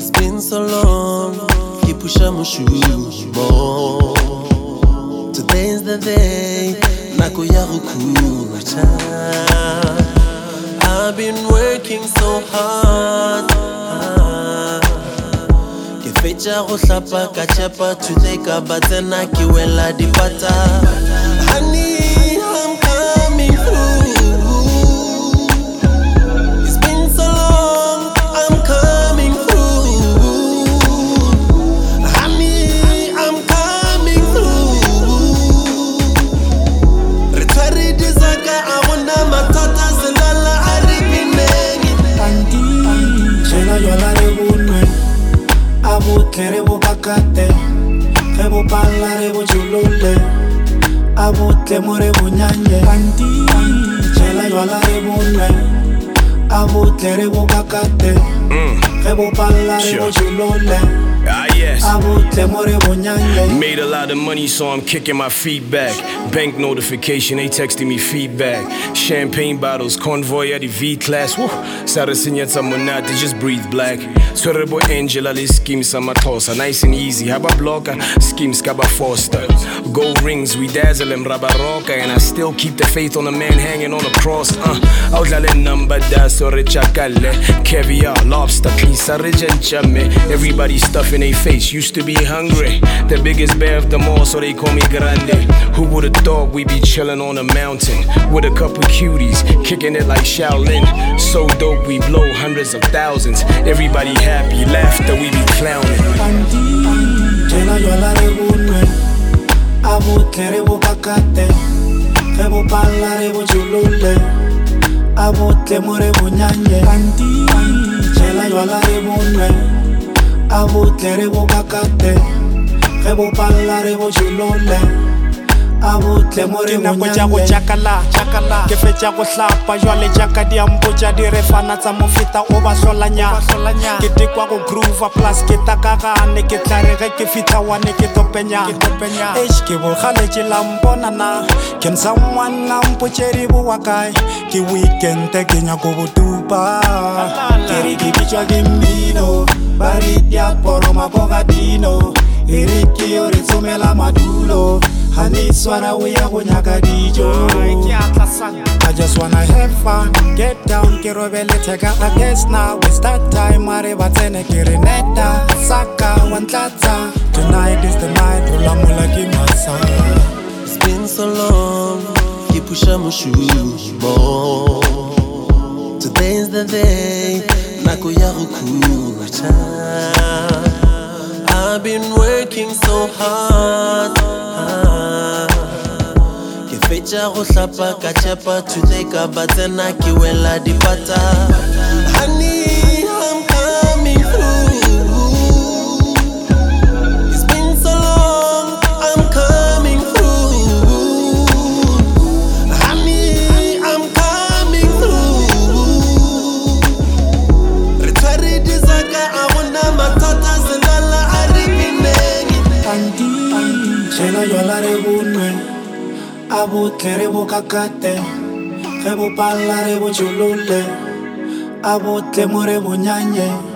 It's been so long, ke pusha moshumo. Today's the day, nako ya go khutha. I've been working so hard. Ke fetša go hlapa ka chepa today ka batsena ke wela dipata. Honey, I'm coming through. It's been so long, I'm coming through. Honey, I'm coming through. Retwari dizaka awona matata zendala aribinengi. Tanti, chela yola re bunwe, abu tere bu bakate, kebo pala re bu chulule, abu temore bu nyanye. Tanti, chela yola re bunwe, abu tere bu bakate, kebo pala re bu chulule. Yes. Made a lot of money, so I'm kicking my feet back. Bank notification, they texting me feedback. Champagne bottles, convoy at the V-class. Sarasinya Tamunat, they just breathe black. Sorebo Angela, they scheme sama tossa. Nice and easy, haba blocker, schemes kaba foster. Gold rings, we dazzle them rabaroka. And I still keep the faith on the man hanging on a cross. Outlale number da sore chakale. Caviar, lobster, pizza, chame. Everybody stuffing their face, used to be hungry. The biggest bear of them all, so they call me Grande. Who would've thought we'd be chilling on a mountain with a couple cuties, kicking it like Shaolin. So dope, we blow hundreds of thousands. Everybody happy, laughter, we be clowning. Abu tere bu bakate, kebo pala re bu chulule, abu temore bu nyanye. Tanti, chela yola re bunwe, abu tere bu bakate, kebo pala re bu chulule, abu temore bu nyanye. Chakala, ke fetša go hlapa jwale jaka di ampotša di re fana tsa mofeta o ba hlolanya. Ke tikwa go groova plus ke takagane ke tlare ge ke fitha wane ke topenya. Ke bogaletše lamponana can someone ampotše di boa kae ke weekend ke nyako botupa ke re ke bitšwa ke mmino ba re diaporo mabogadino e re ke yo re tsomela madulo. Honey, swana we ya go nyaka dijo. I just wanna have fun, get down, ke robele teka. I guess now it's that time, mare batsene ke re neta saka wantlatsa. Tonight is the night, ulamula ki masa. It's been so long, ke pusha moshumo. Today's the day, nako ya go khutha. I've been working so hard. Ke fetša go hlapa ka chepa today ka batsena ke wela dipata. Honey, I'm coming through. It's been so long, I'm coming through. Honey, I'm coming through. Retwari dizaka awona matata zendala aribinengi. Tanti, chela yola re bunwe, abu tere bu kakate, kebo pala re bu chulule, abu temore bu nyanye.